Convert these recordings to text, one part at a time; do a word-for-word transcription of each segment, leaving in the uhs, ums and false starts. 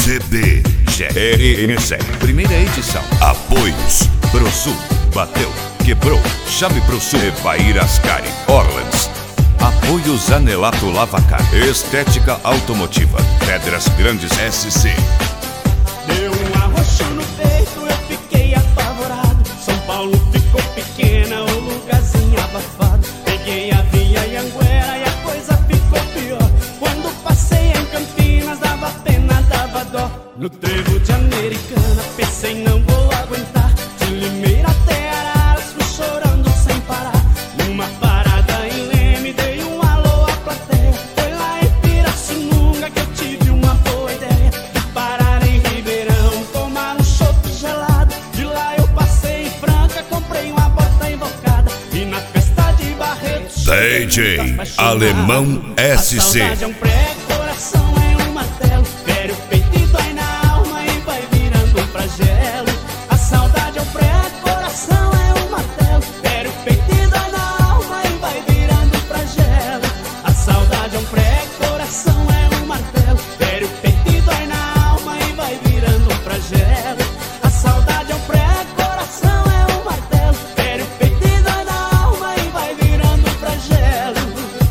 C B G R N C, primeira edição. Apoios: ProSul, bateu, quebrou, chave ProSul, Evair Ascari, Orlands. Apoio Zanelato Lavacar, Estética Automotiva, Pedras Grandes S C. Deu um arroxo no peito, eu fiquei apavorado. São Paulo ficou pequena, o lugarzinho abafado. Peguei a via Anhanguera e a coisa ficou pior. Quando passei em Campinas, dava pena, dava dó. No trevo de Americana, pensei não vou aguentar. De Limeira até Araras, fui chorando sem parar. Numa parada em Leme, dei um alô à plateia. Foi lá em Pirassununga que eu tive uma boa ideia de parar em Ribeirão, tomar um chopp gelado. De lá eu passei em Franca, comprei uma bota invocada. E na festa de Barretos, D J Alemão S C. A saudade é um prego, coração é um martelo. Fere o peito e dói na alma e vai virando um flagelo. A saudade é um prego, coração é um martelo. Fere o peito e dói na alma e vai virando um flagelo. A saudade é um prego, coração é um martelo. Fere o peito e dói na alma e vai virando um flagelo. A saudade é um prego, coração é um martelo. Fere o peito e dói na alma e vai virando um flagelo.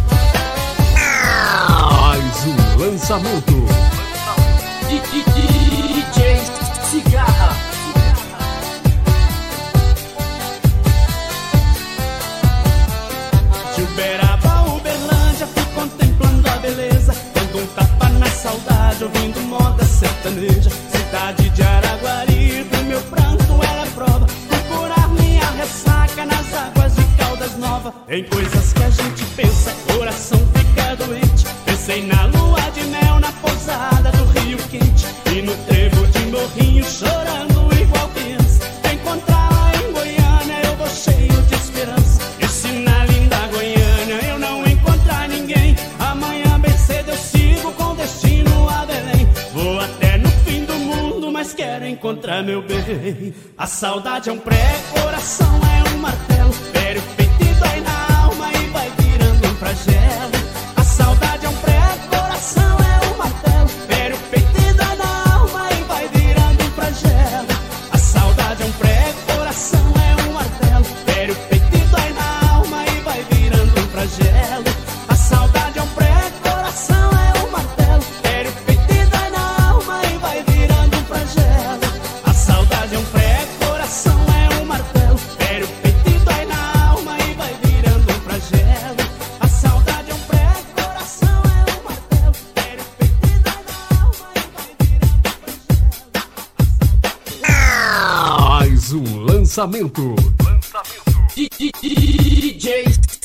Mais um lançamento. D J Cigarra. De Uberaba, Uberlândia, fui contemplando a beleza, dando um tapa na saudade, ouvindo moda sertaneja. Cidade de Araguari, do meu pranto era prova. Fui curar minha ressaca nas águas de Caldas Novas. Tem coisas que a gente pensa, coração fica doente. Pensei na lua de mel, na pousada do Rio Quente, e no trevo de Morrinho, chorando igual criança. Encontrá-la em Goiânia, eu vou cheio de esperança. E se na linda Goiânia eu não encontrar ninguém, amanhã bem cedo eu sigo com destino a Belém. Vou até no fim do mundo, mas quero encontrar meu bem. A saudade é um prego, coração é um martelo. Fere o peito e dói na alma e vai virando um flagelo. A saudade é um prego, coração é um martelo. Fere o peito e dói na alma e vai virando um flagelo. A saudade é um prego, coração é um martelo. Fere o peito e dói na alma e vai virando um flagelo. A saudade é um prego, coração é um martelo. Fere o peito e dói na alma e vai virando um flagelo. A saudade é um prego, coração é um martelo. Fere o peito e dói na alma e vai virando um flagelo. A saudade é um prego, coração é um martelo. Fere o peito e dói na alma e vai virando um flagelo. Mais um lançamento. D J